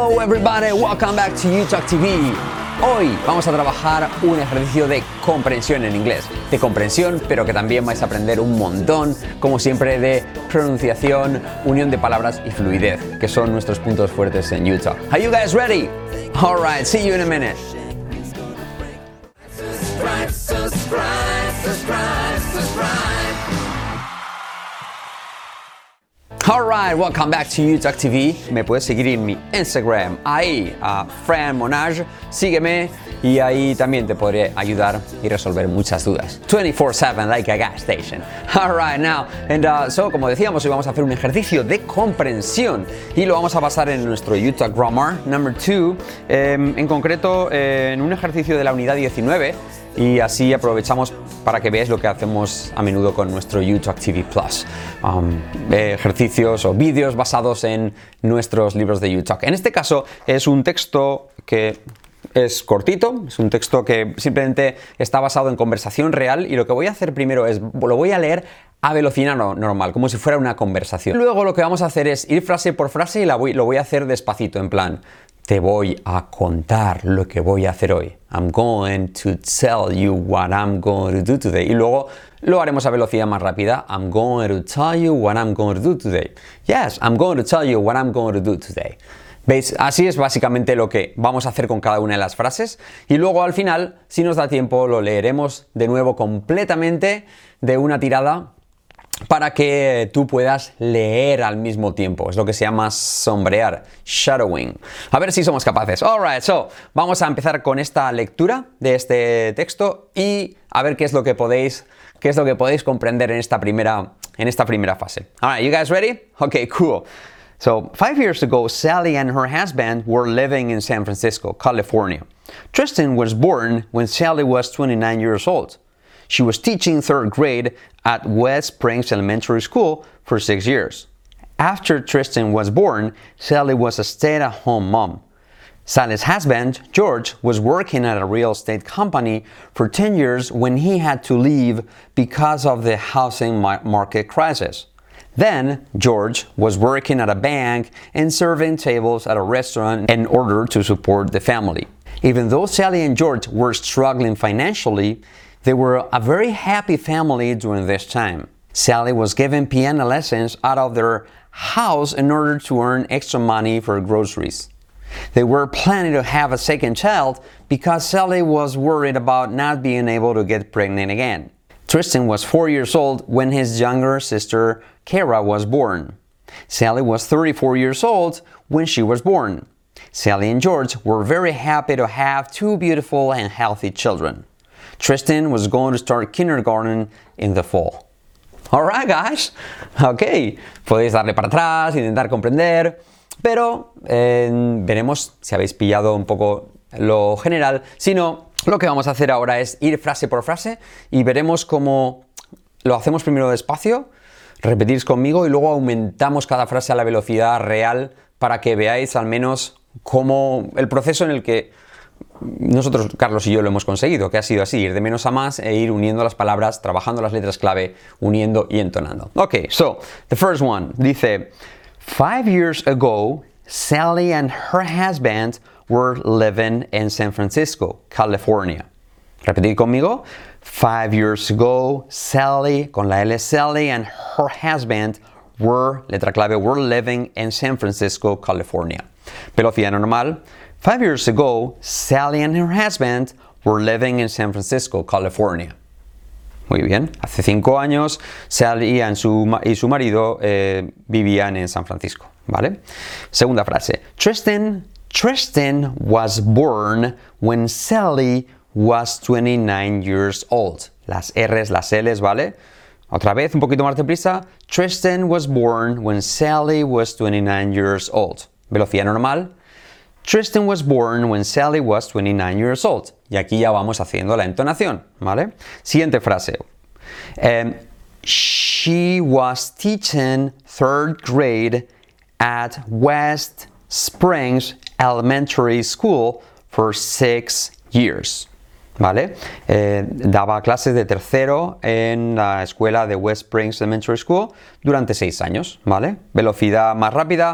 Hello everybody, welcome back to UTalk TV. Hoy vamos a trabajar un ejercicio de comprensión en inglés. De comprensión, pero que también vais a aprender un montón, como siempre, de pronunciación, unión de palabras y fluidez, que son nuestros puntos fuertes en UTalk. Are you guys ready? Alright, see you in a minute. Alright, welcome back to UTalk TV. Me puedes seguir en mi Instagram, ahí, a Fran Monage. Sígueme y ahí también te podré ayudar y resolver muchas dudas. 24/7 like a gas station. Alright, now, so como decíamos, hoy vamos a hacer un ejercicio de comprensión y lo vamos a basar en nuestro UTalk Grammar number 2, en concreto en un ejercicio de la unidad 19. Y así aprovechamos para que veáis lo que hacemos a menudo con nuestro UTalk TV Plus. Ejercicios o vídeos basados en nuestros libros de UTalk. En este caso es un texto que es cortito, es un texto que simplemente está basado en conversación real y lo que voy a hacer primero es, lo voy a leer a velocidad normal, como si fuera una conversación. Luego lo que vamos a hacer es ir frase por frase y lo voy a hacer despacito, en plan, te voy a contar lo que voy a hacer hoy. I'm going to tell you what I'm going to do today. Y luego lo haremos a velocidad más rápida. I'm going to tell you what I'm going to do today. Yes, I'm going to tell you what I'm going to do today. ¿Veis? Así es básicamente lo que vamos a hacer con cada una de las frases. Y luego al final, si nos da tiempo, lo leeremos de nuevo completamente de una tirada para que tú puedas leer al mismo tiempo. Es lo que se llama sombrear, shadowing. A ver si somos capaces. Alright, so vamos a empezar con esta lectura de este texto y a ver qué es lo que podéis comprender en esta primera fase. Alright, you guys ready? Okay, cool. So, 5 years ago, Sally and her husband were living in San Francisco, California. Tristan was born when Sally was 29 years old. She was teaching third grade at West Springs Elementary School for 6 years. After Tristan was born, Sally was a stay-at-home mom. Sally's husband, George, was working at a real estate company for 10 years when he had to leave because of the housing market crisis. Then, George was working at a bank and serving tables at a restaurant in order to support the family. Even though Sally and George were struggling financially, they were a very happy family during this time. Sally was giving piano lessons out of their house in order to earn extra money for groceries. They were planning to have a second child because Sally was worried about not being able to get pregnant again. Tristan was 4 years old when his younger sister, Kara, was born. Sally was 34 years old when she was born. Sally and George were very happy to have two beautiful and healthy children. Tristan was going to start kindergarten in the fall. Alright, guys. Ok, podéis darle para atrás, intentar comprender, pero veremos si habéis pillado un poco lo general. Si no, lo que vamos a hacer ahora es ir frase por frase y veremos cómo lo hacemos primero despacio, repetís conmigo y luego aumentamos cada frase a la velocidad real para que veáis al menos cómo el proceso en el que nosotros, Carlos y yo, lo hemos conseguido, que ha sido así, ir de menos a más e ir uniendo las palabras, trabajando las letras clave, uniendo y entonando. Ok, so, the first one, dice, 5 years ago, Sally and her husband were living in San Francisco, California. Repetid conmigo. 5 years ago, Sally, con la L, Sally and her husband were, letra clave, were living in San Francisco, California. Velocidad normal. 5 years ago, Sally and her husband were living in San Francisco, California. Muy bien. Hace 5 años, Sally y su marido vivían en San Francisco. ¿Vale? Segunda frase. Tristan was born when Sally was 29 years old. Las R's, las L's, ¿vale? Otra vez, un poquito más deprisa. Tristan was born when Sally was 29 years old. Velocidad normal. Tristan was born when Sally was 29 years old. Y aquí ya vamos haciendo la entonación, ¿vale? Siguiente frase. She was teaching third grade at West Springs Elementary School for 6 years. ¿Vale? Daba clases de tercero en la escuela de West Springs Elementary School durante 6 años, ¿vale? Velocidad más rápida.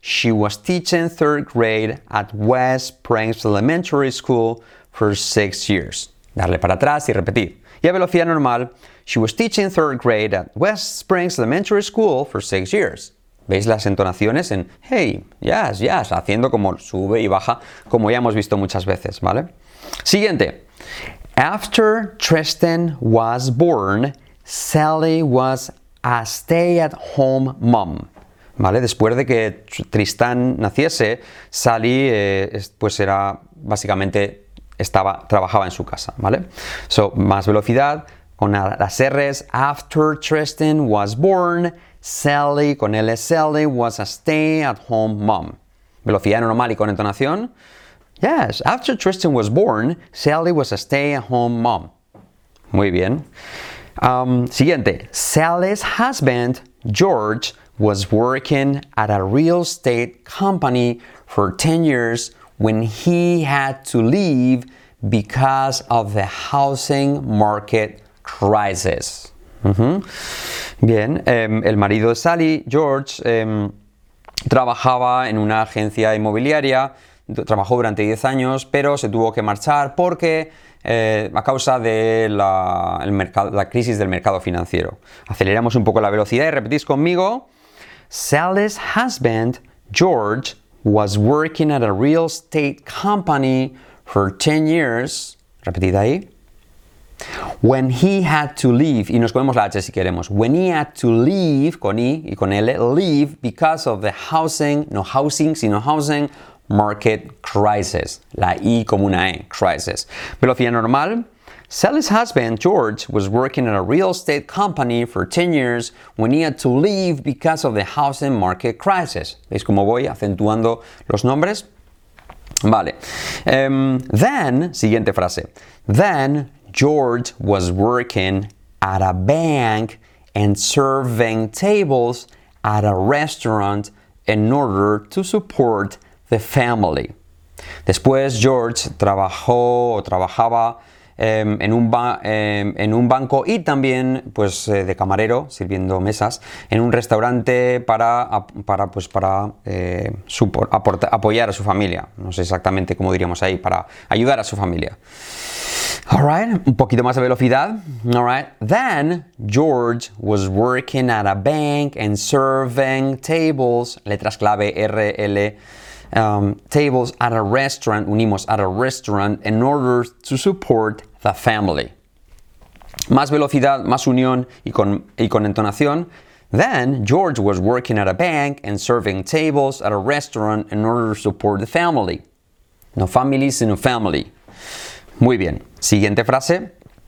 she was teaching third grade at West Springs Elementary School for 6 years. Darle para atrás y repetir. Y a velocidad normal, she was teaching third grade at West Springs Elementary School for 6 years. ¿Veis las entonaciones en hey, yes, yes, haciendo como sube y baja, como ya hemos visto muchas veces, ¿vale? Siguiente. After Tristan was born, Sally was a stay-at-home mom. ¿Vale? Después de que Tristán naciese, Sally pues era básicamente trabajaba en su casa, ¿vale? So, más velocidad con las R's. After Tristan was born, Sally con L, Sally was a stay-at-home mom. Velocidad normal y con entonación. Yes, after Tristan was born, Sally was a stay-at-home mom. Muy bien. Siguiente. Sally's husband, George, was working at a real estate company for 10 years when he had to leave because of the housing market crisis. Bien, el marido de Sally, George, trabajaba en una agencia inmobiliaria, trabajó durante 10 años, pero se tuvo que marchar porque a causa de la crisis del mercado financiero. Aceleramos un poco la velocidad y repetís conmigo. Sally's husband, George, was working at a real estate company for 10 years. Repetid ahí. When he had to leave, y nos ponemos la H si queremos. When he had to leave, con I y con L, leave because of the housing market crisis. La I como una E, crisis. Velocidad normal. Sally's husband, George, was working at a real estate company for 10 years when he had to leave because of the housing market crisis. ¿Veis cómo voy acentuando los nombres? Vale. Then, siguiente frase. Then, George was working at a bank and serving tables at a restaurant in order to support the family. Después, George trabajaba en un banco y también pues de camarero sirviendo mesas en un restaurante para apoyar a su familia. No sé exactamente cómo diríamos ahí, para ayudar a su familia. Alright, un poquito más de velocidad. Alright, then George was working at a bank and serving tables, letras clave RL, tables at a restaurant, unimos at a restaurant in order to support the family. Más velocidad, más unión y con entonación. Then George was working at a bank and serving tables at a restaurant in order to support the family. No family, sino family. Muy bien. Siguiente frase.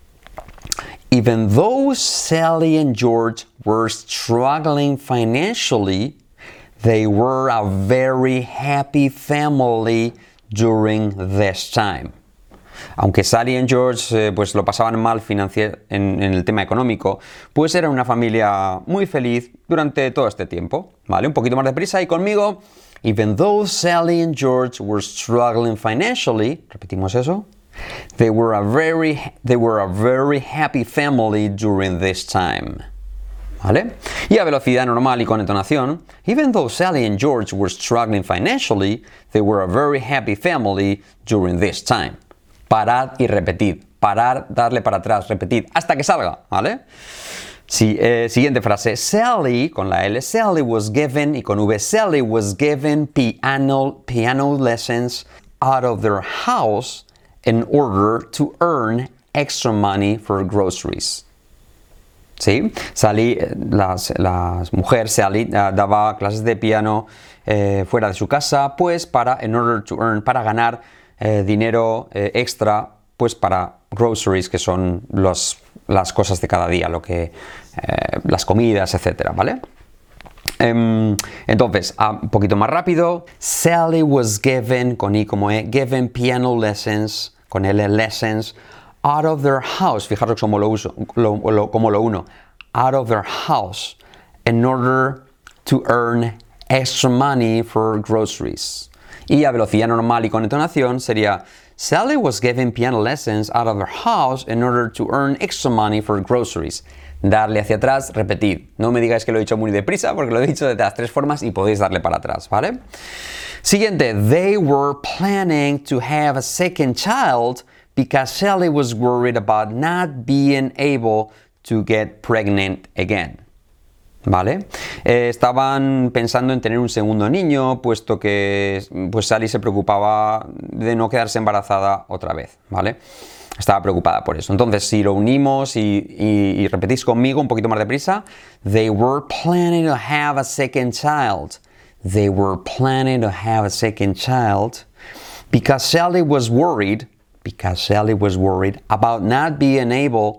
Even though Sally and George were struggling financially, they were a very happy family during this time. Aunque Sally y George pues lo pasaban mal en el tema económico, pues era una familia muy feliz durante todo este tiempo. ¿Vale? Un poquito más deprisa y conmigo. Even though Sally and George were struggling financially, repetimos eso. They were a very happy family during this time. ¿Vale? Y a velocidad normal y con entonación. Even though Sally and George were struggling financially, they were a very happy family during this time. Parad y repetid. Parar, darle para atrás, repetid hasta que salga, ¿vale? Sí, siguiente frase. Sally, con la L, Sally was given, y con V, Sally was given piano lessons out of their house in order to earn extra money for groceries. ¿Sí? Sally, la mujer Sally daba clases de piano fuera de su casa, pues para ganar dinero extra, pues para groceries, que son las cosas de cada día, las comidas, etcétera, ¿vale? Entonces, un poquito más rápido. Sally was given, con I como E, given piano lessons, con L, lessons, out of their house. Fijaros cómo lo uno. Out of their house, in order to earn extra money for groceries. Y a velocidad normal y con entonación sería Sally was giving piano lessons out of her house in order to earn extra money for groceries. Darle hacia atrás, repetid. No me digáis que lo he dicho muy deprisa porque lo he dicho de las 3 formas y podéis darle para atrás, ¿vale? Siguiente. They were planning to have a second child because Sally was worried about not being able to get pregnant again. ¿Vale? Estaban pensando en tener un segundo niño, puesto que pues Sally se preocupaba de no quedarse embarazada otra vez, ¿vale? Estaba preocupada por eso. Entonces, si lo unimos y repetís conmigo un poquito más deprisa, they were planning to have a second child. They were planning to have a second child because Sally was worried about not being able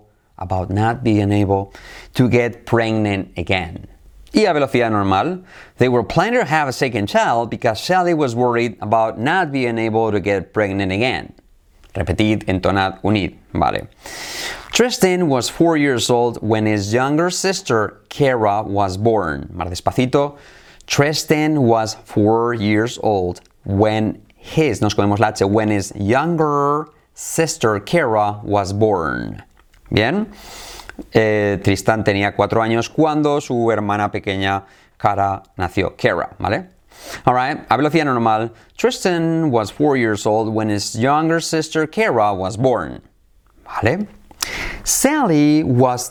to get pregnant again. Y a velocidad normal, they were planning to have a second child because Sally was worried about not being able to get pregnant again. Repetid, entonad, unid, vale. Tristan was 4 years old when his younger sister, Kara, was born. Más despacito. Tristan was 4 years old when his younger sister, Kara, was born. Bien. Tristan tenía 4 años cuando su hermana pequeña Kara nació. Kara, ¿vale? Alright, a velocidad normal. Tristan was 4 years old when his younger sister Kara was born. ¿Vale? Sally was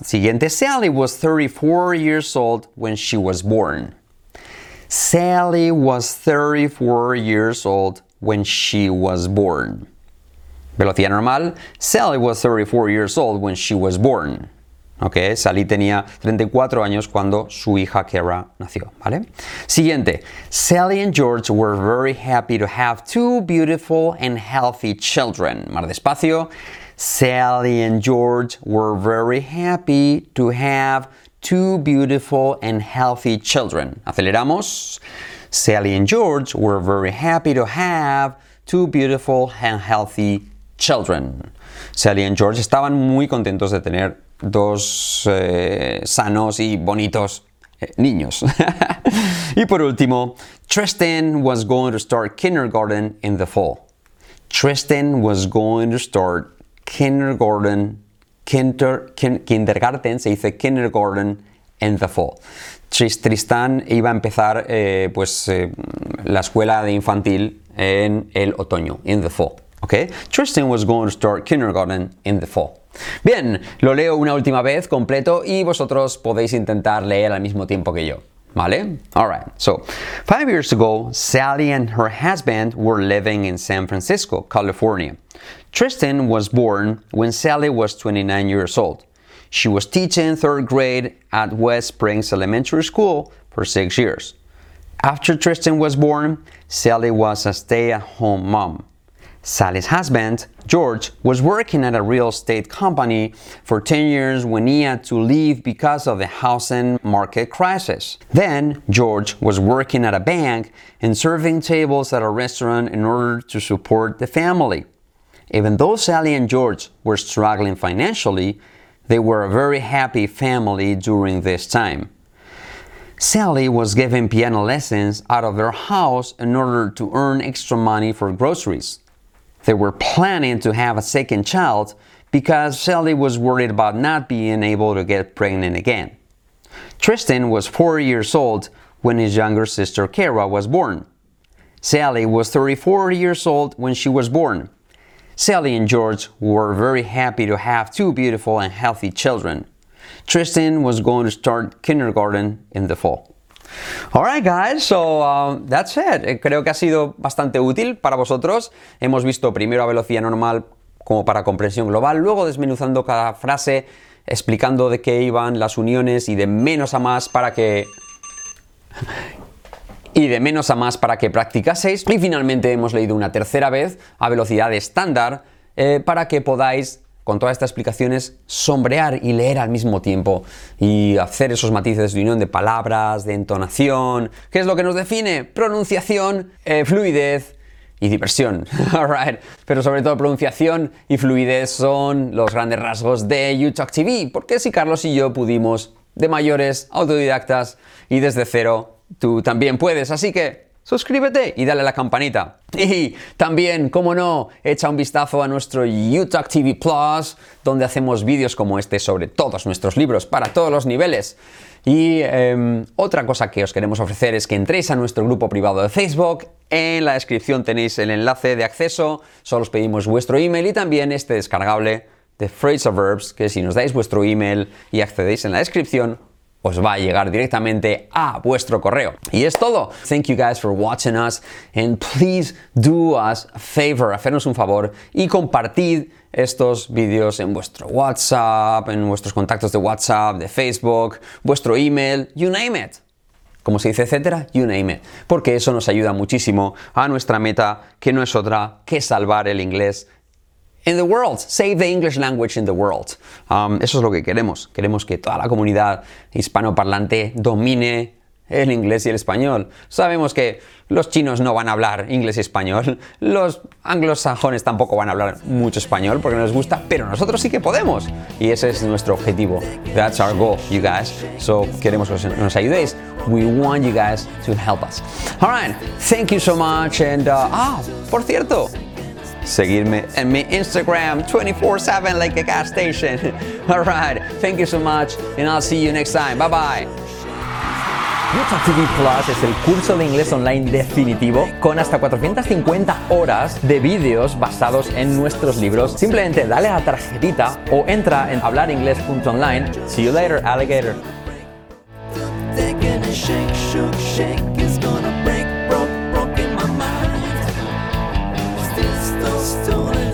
34 years old when she was born. Sally was 34 years old when she was born. Velocidad normal. Sally was 34 years old when she was born. Ok, Sally tenía 34 años cuando su hija Kara nació, ¿vale? Siguiente. Sally and George were very happy to have 2 beautiful and healthy children. Más despacio. Sally and George were very happy to have 2 beautiful and healthy children. Aceleramos. Sally and George were very happy to have 2 beautiful and healthy children. Sally and George estaban muy contentos de tener 2 sanos y bonitos niños. Y por último, Tristan was going to start kindergarten in the fall. Tristan was going to start kindergarten se dice kindergarten in the fall. Tristan iba a empezar la escuela de infantil en el otoño, in the fall. Okay? Tristan was going to start kindergarten in the fall. Bien, lo leo una última vez completo y vosotros podéis intentar leer al mismo tiempo que yo. ¿Vale? Alright, so 5 years ago, Sally and her husband were living in San Francisco, California. Tristan was born when Sally was 29 years old. She was teaching 3rd grade at West Springs Elementary School for 6 years. After Tristan was born, Sally was a stay-at-home mom. Sally's husband, George, was working at a real estate company for 10 years when he had to leave because of the housing market crisis. Then, George was working at a bank and serving tables at a restaurant in order to support the family. Even though Sally and George were struggling financially, they were a very happy family during this time. Sally was giving piano lessons out of their house in order to earn extra money for groceries. They were planning to have a second child because Sally was worried about not being able to get pregnant again. Tristan was 4 years old when his younger sister Kara was born. Sally was 34 years old when she was born. Sally and George were very happy to have 2 beautiful and healthy children. Tristan was going to start kindergarten in the fall. Alright guys, so that's it. Creo que ha sido bastante útil para vosotros. Hemos visto primero a velocidad normal como para comprensión global, luego desmenuzando cada frase, explicando de qué iban las uniones y de menos a más para que practicaseis. Y finalmente hemos leído una tercera vez a velocidad estándar para que podáis, con todas estas explicaciones, sombrear y leer al mismo tiempo y hacer esos matices de unión de palabras, de entonación. ¿Qué es lo que nos define? Pronunciación, fluidez y diversión. Alright. Pero sobre todo pronunciación y fluidez son los grandes rasgos de UTalk TV, porque si Carlos y yo pudimos de mayores, autodidactas y desde cero, tú también puedes. Así que suscríbete y dale a la campanita. Y también, como no, echa un vistazo a nuestro UTalk TV Plus, donde hacemos vídeos como este sobre todos nuestros libros para todos los niveles. Y otra cosa que os queremos ofrecer es que entréis a nuestro grupo privado de Facebook. En la descripción tenéis el enlace de acceso. Solo os pedimos vuestro email y también este descargable de Phrasal Verbs, que si nos dais vuestro email y accedéis en la descripción, os va a llegar directamente a vuestro correo. Y es todo. Thank you guys for watching us and please do us a favor, hacernos un favor y compartid estos vídeos en vuestro WhatsApp, en vuestros contactos de WhatsApp, de Facebook, vuestro email, you name it. Como se dice, etcétera, you name it. Porque eso nos ayuda muchísimo a nuestra meta, que no es otra que salvar el inglés in the world, save the English language in the world. Eso es lo que queremos. Queremos que toda la comunidad hispanoparlante domine el inglés y el español. Sabemos que los chinos no van a hablar inglés y español, los anglosajones tampoco van a hablar mucho español porque no les gusta, pero nosotros sí que podemos. Y ese es nuestro objetivo. That's our goal, you guys. So, queremos que nos ayudéis. We want you guys to help us. All right, thank you so much. And, por cierto, seguirme en mi Instagram 24/7 like a gas station. All right, thank you so much and I'll see you next time. Bye bye. UTalk TV Plus es el curso de inglés online definitivo con hasta 450 horas de vídeos basados en nuestros libros. Simplemente dale a la tarjetita o entra en hablaringles.online. See you later, alligator. Broke in my mind. Still